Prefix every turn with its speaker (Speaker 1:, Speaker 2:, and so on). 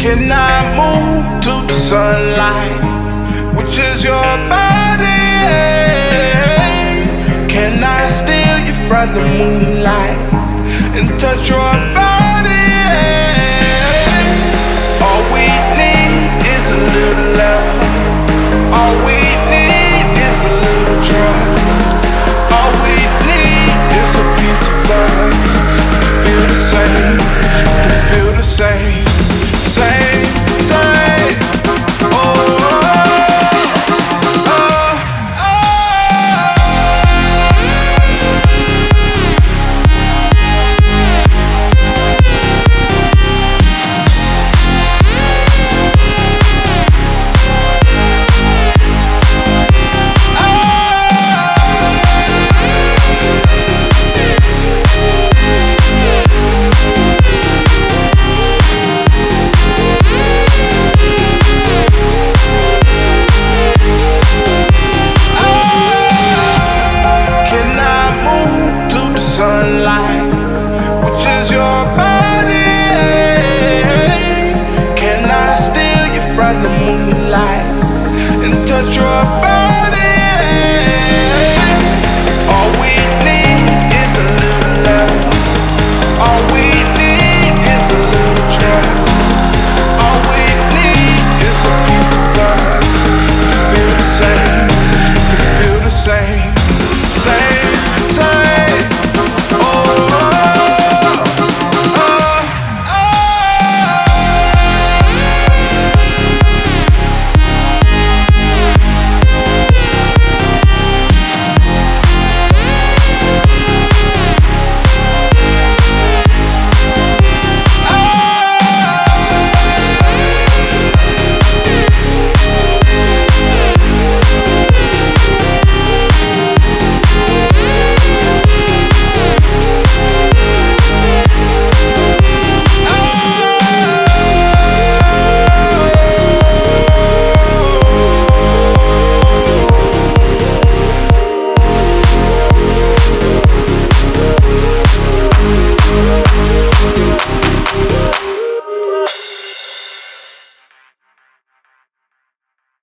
Speaker 1: Can I move to the sunlight, which is your body? Can I steal you from the moonlight and touch your body? All we need is a little love. All we need is a little trust. All we need is a piece of us to feel the same, to feel the same. Same, same. Oh, oh, oh. Sunlight, which is your body. Can I steal you from the moonlight and touch your body?